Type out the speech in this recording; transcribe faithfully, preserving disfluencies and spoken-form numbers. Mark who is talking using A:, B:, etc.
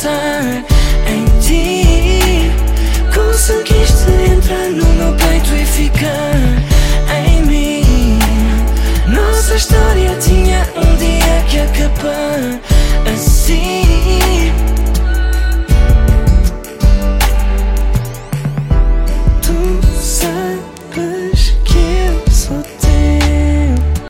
A: pensar em ti. Conseguiste entrar no meu peito e ficar em mim. Nossa história tinha um dia que acabar assim.